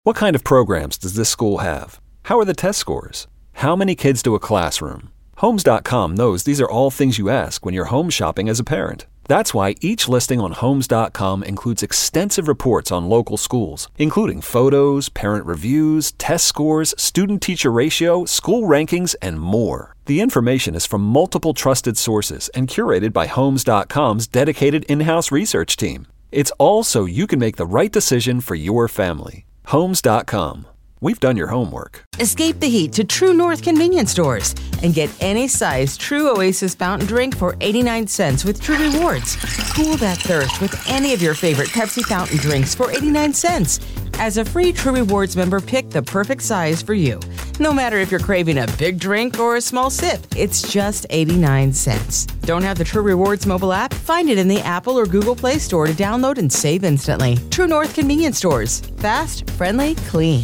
What kind of programs does this school have? How are the test scores? How many kids do a classroom? Homes.com knows these are all things you ask when you're home shopping as a parent. That's why each listing on Homes.com includes extensive reports on local schools, including photos, parent reviews, test scores, student-teacher ratio, school rankings, and more. The information is from multiple trusted sources and curated by Homes.com's dedicated in-house research team. It's all so you can make the right decision for your family. Homes.com. We've done your homework. Escape the heat to True North convenience stores and get any size True Oasis fountain drink for 89 cents with True Rewards. Cool that thirst with any of your favorite Pepsi fountain drinks for 89 cents. As a free True Rewards member, pick the perfect size for you. No matter if you're craving a big drink or a small sip, it's just 89 cents. Don't have the True Rewards mobile app? Find it in the Apple or Google Play Store to download and save instantly. True North convenience stores. Fast, friendly, clean.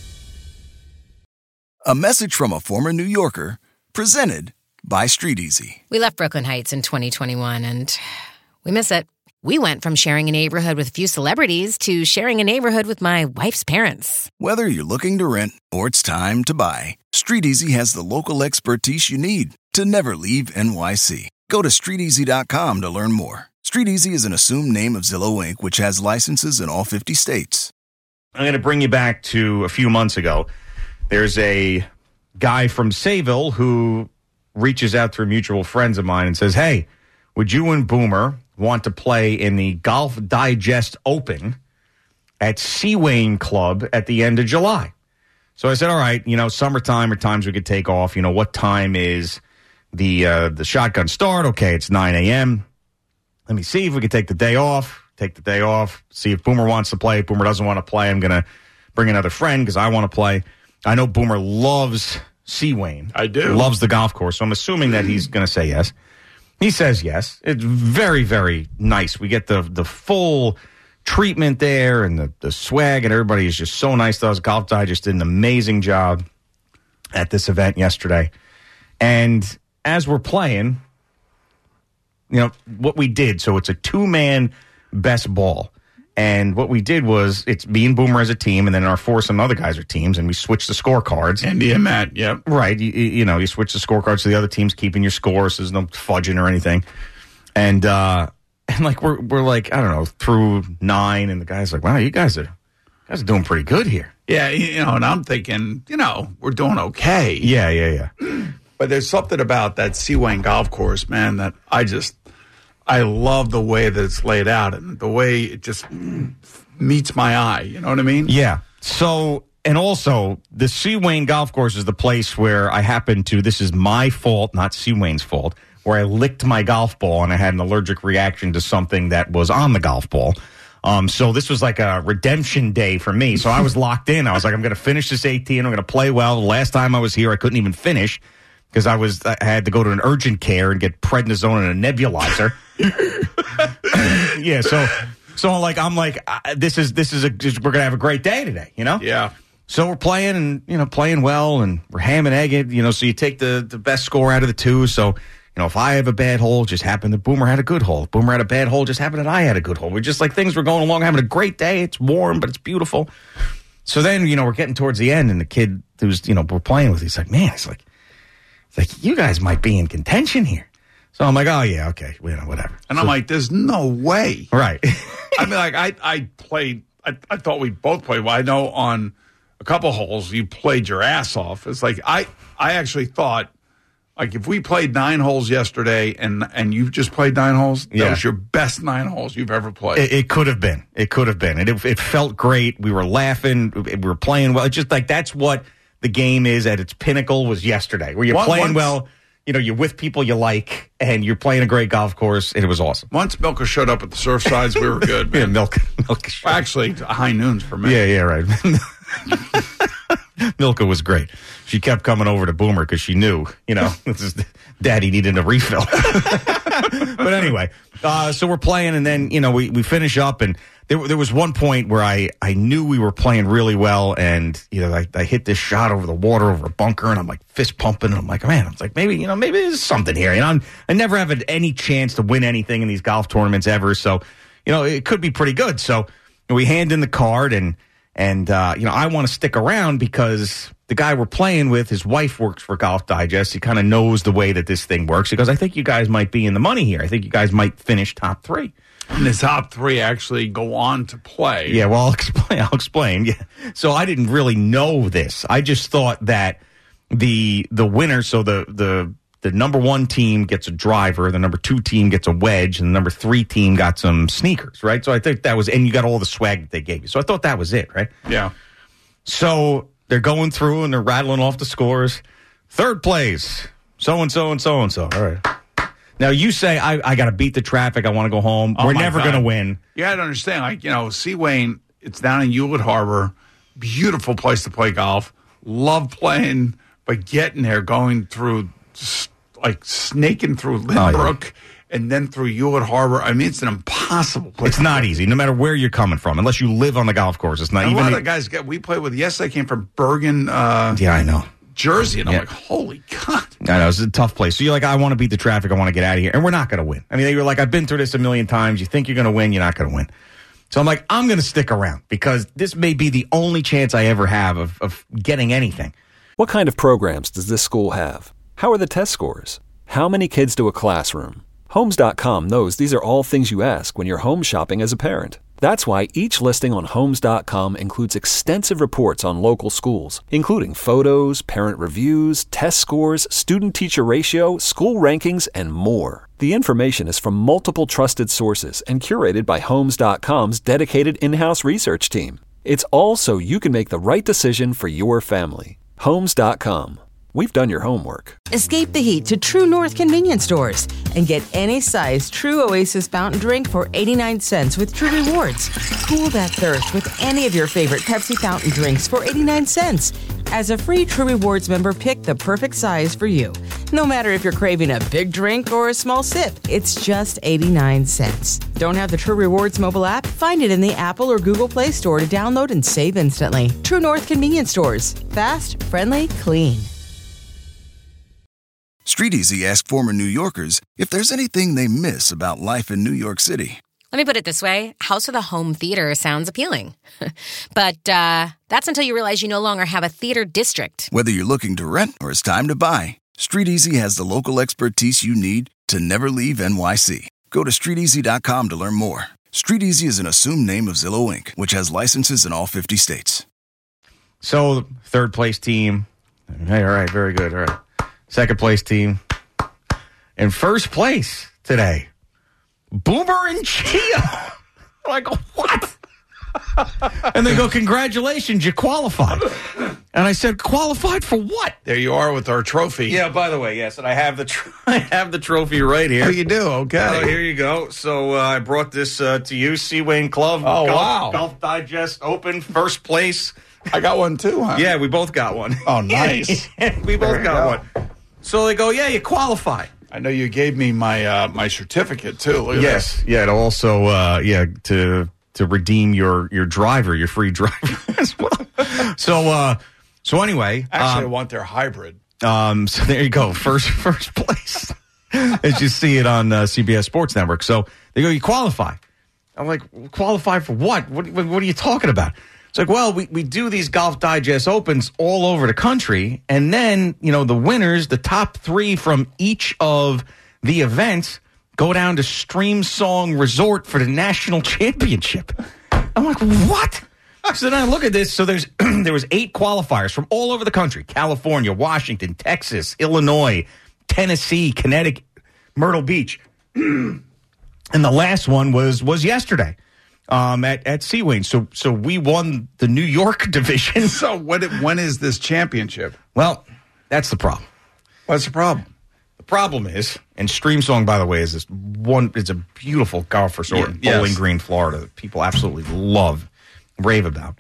A message from a former New Yorker, presented by StreetEasy. We left Brooklyn Heights in 2021, and we miss it. We went from sharing a neighborhood with a few celebrities to sharing a neighborhood with my wife's parents. Whether you're looking to rent or it's time to buy, StreetEasy has the local expertise you need to never leave NYC. Go to StreetEasy.com to learn more. StreetEasy is an assumed name of Zillow Inc., which has licenses in all 50 states. I'm going to bring you back to a few months ago. There's a guy from Sayville who reaches out through mutual friends of mine and says, hey, would you and Boomer want to play in the Golf Digest Open at Seawain Club at the end of July? So I said, all right, summertime are times we could take off. What time is the shotgun start? Okay, it's 9 a.m. Let me see if we could take the day off. See if Boomer wants to play. If Boomer doesn't want to play, I'm going to bring another friend because I want to play. I know Boomer loves Seawain. I do. Loves the golf course, so I'm assuming that he's going to say yes. He says yes. It's very, very nice. We get the full treatment there and the swag, and everybody is just so nice to us. Golf Digest did an amazing job at this event yesterday. And as we're playing, what we did, so it's a two-man best ball. And what we did was, it's me and Boomer as a team, and then our foursome other guys are teams, and we switched the scorecards. Andy and Matt, yep. Right. You switch the scorecards to the other team's keeping your score, so there's no fudging or anything. And we're like, I don't know, through 9, and the guy's like, wow, you guys are doing pretty good here. Yeah, and I'm thinking, we're doing okay. Yeah. But there's something about that Seawain golf course, man, that I love the way that it's laid out and the way it just meets my eye. You know what I mean? Yeah. So, and also, the Seawain golf course is the place where I happen to, this is my fault, not Seawain's fault, where I licked my golf ball and I had an allergic reaction to something that was on the golf ball. So this was like a redemption day for me. So I was locked in. I was like, I'm going to finish this 18. I'm going to play well. The last time I was here, I couldn't even finish because I had to go to an urgent care and get prednisone and a nebulizer. Yeah, so I'm like, we're gonna have a great day today, Yeah. So we're playing and playing well, and we're ham and egg it, so you take the best score out of the two. So if I have a bad hole, just happened that Boomer had a good hole. If Boomer had a bad hole, just happened that I had a good hole. We're just like, things were going along, having a great day. It's warm, but it's beautiful. So then we're getting towards the end, and the kid who's we're playing with, he's like, man, it's like you guys might be in contention here. So I'm like, oh, yeah, okay, whatever. And I'm like, there's no way. Right. I mean, like, I played, I thought we both played well. I know on a couple holes you played your ass off. It's like, I actually thought, like, if we played 9 holes yesterday and you just played 9 holes, that was your best 9 holes you've ever played. It could have been. And it felt great. We were laughing. We were playing well. It's just like, that's what the game is at its pinnacle was yesterday, where you're playing well. You're with people you like, and you're playing a great golf course, and it was awesome. Once Milka showed up at the Surfsides, we were good, man. Yeah, Milka. Well, actually, high noons for me. Yeah, right. Milka was great. She kept coming over to Boomer because she knew, Daddy needed a refill. But anyway, so we're playing, and then, we finish up, and there was one point where I knew we were playing really well, and I hit this shot over the water, over a bunker, and I'm like fist pumping, and I'm like, man, it's like maybe there's something here. I never have had any chance to win anything in these golf tournaments ever, so it could be pretty good. So we hand in the card, and And, I want to stick around because the guy we're playing with, his wife works for Golf Digest. He kind of knows the way that this thing works. He goes, I think you guys might be in the money here. I think you guys might finish top 3. And the top 3 actually go on to play. Yeah, well, I'll explain. Yeah. So I didn't really know this. I just thought that the winner, so the number 1 team gets a driver, the number 2 team gets a wedge, and the number 3 team got some sneakers, right? So I think that was, and you got all the swag that they gave you. So I thought that was it, right? Yeah. So they're going through and they're rattling off the scores. 3rd place, so-and-so and so-and-so. All right. Now, you say, I got to beat the traffic. I want to go home. We're never going to win. You got to understand, Seawain, it's down in Hewlett Harbor. Beautiful place to play golf. Love playing, but getting there, going through, snaking through Lynbrook and then through Hewlett Harbor. I mean, it's an impossible place. It's not easy, no matter where you're coming from, unless you live on the golf course. It's not even. A lot of the guys we played with yesterday came from Bergen. Yeah, I know. Jersey, and I'm like, holy God. I know, it's a tough place. So you're like, I want to beat the traffic. I want to get out of here. And we're not going to win. I mean, you're like, I've been through this a million times. You think you're going to win, you're not going to win. So I'm like, I'm going to stick around because this may be the only chance I ever have of getting anything. What kind of programs does this school have? How are the test scores? How many kids do a classroom? Homes.com knows these are all things you ask when you're home shopping as a parent. That's why each listing on Homes.com includes extensive reports on local schools, including photos, parent reviews, test scores, student-teacher ratio, school rankings, and more. The information is from multiple trusted sources and curated by Homes.com's dedicated in-house research team. It's all so you can make the right decision for your family. Homes.com. We've done your homework. Escape the heat to True North convenience stores and get any size True Oasis fountain drink for 89 cents with True Rewards. Cool that thirst with any of your favorite Pepsi fountain drinks for 89 cents. As a free True Rewards member, pick the perfect size for you. No matter if you're craving a big drink or a small sip, it's just 89 cents. Don't have the True Rewards mobile app? Find it in the Apple or Google Play Store to download and save instantly. True North convenience stores. Fast, friendly, clean. StreetEasy asked former New Yorkers if there's anything they miss about life in New York City. Let me put it this way. House of the Home Theater sounds appealing. But that's until you realize you no longer have a theater district. Whether you're looking to rent or it's time to buy, StreetEasy has the local expertise you need to never leave NYC. Go to StreetEasy.com to learn more. StreetEasy is an assumed name of Zillow, Inc., which has licenses in all 50 states. So, 3rd place team. Hey, all right, very good. All right. 2nd place team. In 1st place today, Boomer and Chia. Like, what? And they go, congratulations, you qualified. And I said, qualified for what? There you are with our trophy. Yeah, by the way, yes, and I have the trophy right here. Oh, you do? Okay. Oh, here you go. So I brought this to you, Seawain Club. Oh, wow. Golf Digest Open, 1st place. I got one too, huh? Yeah, we both got one. Oh, nice. We both got one. So they go, yeah, you qualify. I know you gave me my my certificate too. Look at yes, that. yeah, to also to redeem your driver, your free driver as well. So anyway, actually, I want their hybrid. So there you go, first place, as you see it on CBS Sports Network. So they go, you qualify. I'm like, qualify for what? What are you talking about? It's like, well, we do these Golf Digest Opens all over the country, and then, the winners, the top 3 from each of the events, go down to Stream Song Resort for the national championship. I'm like, what? So then I look at this. So there was 8 qualifiers from all over the country: California, Washington, Texas, Illinois, Tennessee, Connecticut, Myrtle Beach. And the last one was yesterday. At Seawain. So we won the New York division. So when is this championship? Well, that's the problem. What's the problem? The problem is, and Stream Song, by the way, is it's a beautiful golf resort in Bowling Green, Florida, that people absolutely rave about.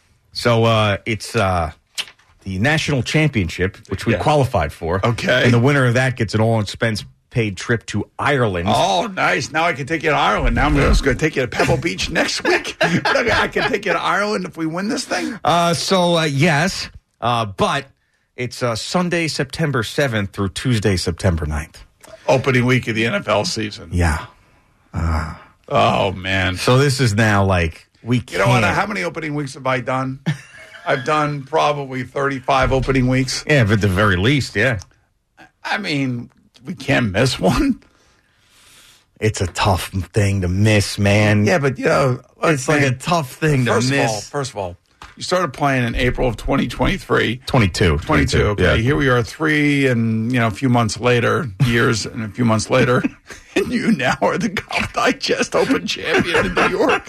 So it's the national championship, which we qualified for. Okay. And the winner of that gets an all-expense paid trip to Ireland. Oh, nice. Now I can take you to Ireland. Now I'm just going to take you to Pebble Beach next week. I can take you to Ireland if we win this thing? Yes. But it's Sunday, September 7th through Tuesday, September 9th. Opening week of the NFL season. Yeah. Oh, man. So this is now like We can't. You know what? How many opening weeks have I done? I've done probably 35 opening weeks. Yeah, at the very least, yeah. I mean, we can't miss one. It's a tough thing to miss, man. Yeah, but, it's like a tough thing to miss. First of all, you started playing in April of 2023. 22. Okay, yeah. Here we are 3 and, a few months later, years and a few months later, and you now are the Golf Digest Open champion in New York.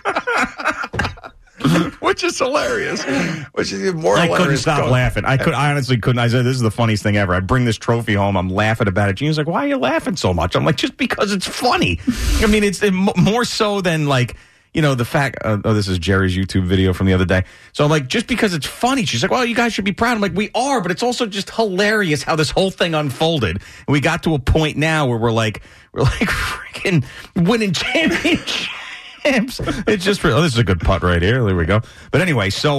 Which is hilarious. Which is even more hilarious. I couldn't stop laughing. I honestly couldn't. I said, this is the funniest thing ever. I bring this trophy home. I'm laughing about it. Gene's like, why are you laughing so much? I'm like, just because it's funny. I mean, it's more so than like, the fact, this is Jerry's YouTube video from the other day. So I'm like, just because it's funny. She's like, well, you guys should be proud. I'm like, we are, but it's also just hilarious how this whole thing unfolded. And we got to a point now where we're like freaking winning championships. It's just this is a good putt right here. There we go. But anyway, so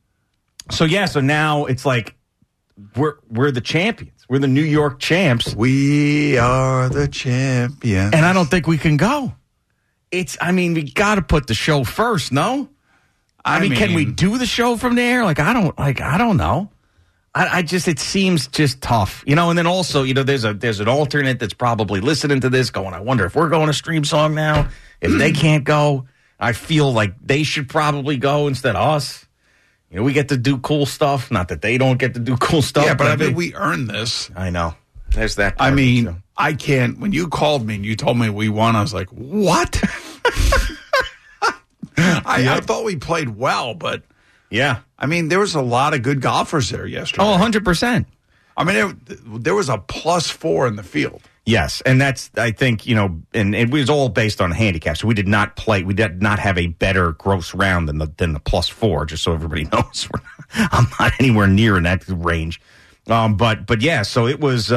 now it's like we're the champions. We're the New York champs. We are the champions. And I don't think we can go. We got to put the show first, no? I mean, can we do the show from there? I don't know. It seems just tough, and then also, there's an alternate that's probably listening to this going, I wonder if we're going to Stream Song now. If they can't go, I feel like they should probably go instead of us. We get to do cool stuff. Not that they don't get to do cool stuff. Yeah, but we earned this. I know. There's that. I can't. When you called me and you told me we won, I was like, what? I thought we played well, but yeah. There was a lot of good golfers there yesterday. Oh, 100%. There was a +4 in the field. Yes, and that's, I think, and it was all based on handicaps. So we did not have a better gross round than the +4, just so everybody knows. I'm not anywhere near in that range. But yeah, so it was,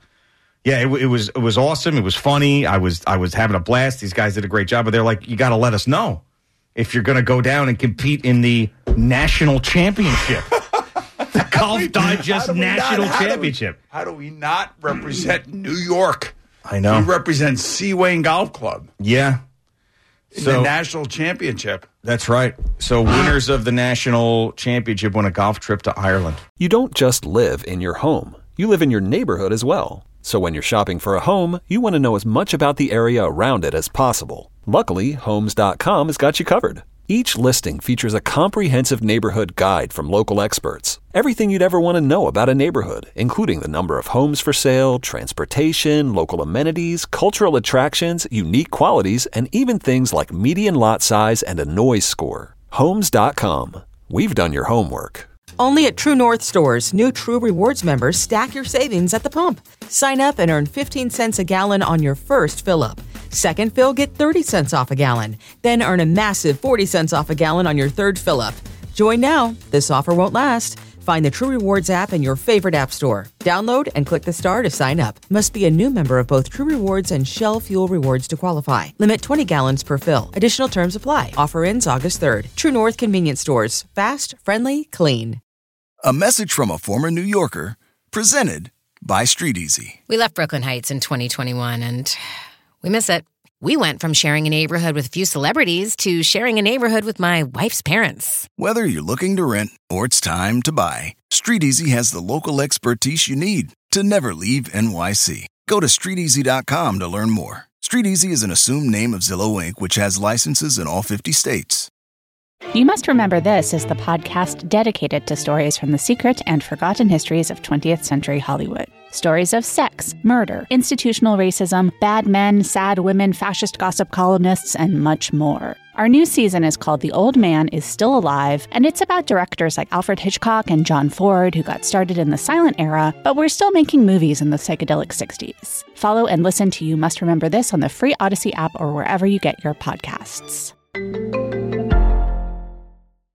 it was awesome. It was funny. I was having a blast. These guys did a great job, but they're like, you got to let us know if you're going to go down and compete in the national championship. The Golf Digest National Championship. How do we not represent New York? I know. We represent Seawain Golf Club. Yeah. In the national championship. That's right. So winners of the national championship won a golf trip to Ireland. You don't just live in your home. You live in your neighborhood as well. So when you're shopping for a home, you want to know as much about the area around it as possible. Luckily, Homes.com has got you covered. Each listing features a comprehensive neighborhood guide from local experts. Everything you'd ever want to know about a neighborhood, including the number of homes for sale, transportation, local amenities, cultural attractions, unique qualities, and even things like median lot size and a noise score. Homes.com. We've done your homework. Only at True North stores, new True Rewards members stack your savings at the pump. Sign up and earn 15 cents a gallon on your first fill-up. Second fill, get 30 cents off a gallon. Then earn a massive 40 cents off a gallon on your third fill-up. Join now. This offer won't last. Find the True Rewards app in your favorite app store. Download and click the star to sign up. Must be a new member of both True Rewards and Shell Fuel Rewards to qualify. Limit 20 gallons per fill. Additional terms apply. Offer ends August 3rd. True North Convenience Stores. Fast, friendly, clean. A message from a former New Yorker, presented by Street Easy. We left Brooklyn Heights in 2021 and we miss it. We went from sharing a neighborhood with a few celebrities to sharing a neighborhood with my wife's parents. Whether you're looking to rent or it's time to buy, Street Easy has the local expertise you need to never leave NYC. Go to StreetEasy.com to learn more. Street Easy is an assumed name of Zillow Inc., which has licenses in all 50 states. You Must Remember This is the podcast dedicated to stories from the secret and forgotten histories of 20th century Hollywood. Stories of sex, murder, institutional racism, bad men, sad women, fascist gossip columnists, and much more. Our new season is called The Old Man Is Still Alive, and it's about directors like Alfred Hitchcock and John Ford who got started in the silent era, but were still making movies in the psychedelic 60s. Follow and listen to You Must Remember This on the free Odyssey app or wherever you get your podcasts.